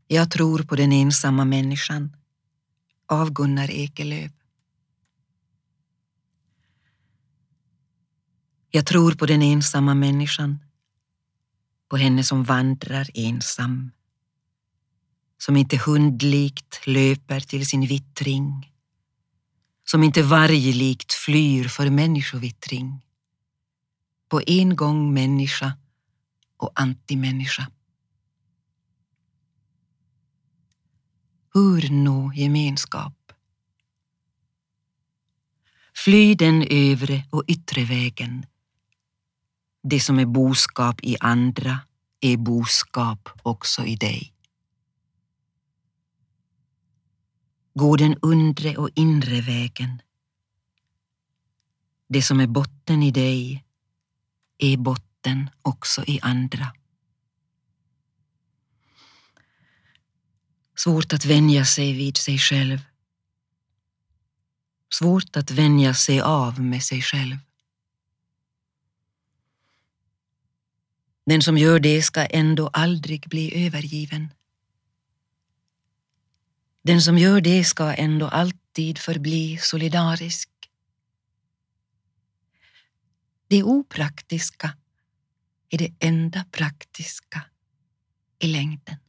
Jag tror på den ensamma människan av Gunnar Ekelöf. Jag tror på den ensamma människan, på henne som vandrar ensam, som inte hundlikt löper till sin vittring, som inte varglikt flyr för människovittring, på en gång människa och antimänniska. Hur nå gemenskap? Fly den övre och yttre vägen. Det som är boskap i andra är boskap också i dig. Gå den undre och inre vägen. Det som är botten i dig är botten också i andra. Svårt att vänja sig vid sig själv. Svårt att vänja sig av med sig själv. Den som gör det ska ändå aldrig bli övergiven. Den som gör det ska ändå alltid förbli solidarisk. Det opraktiska är det enda praktiska i längden.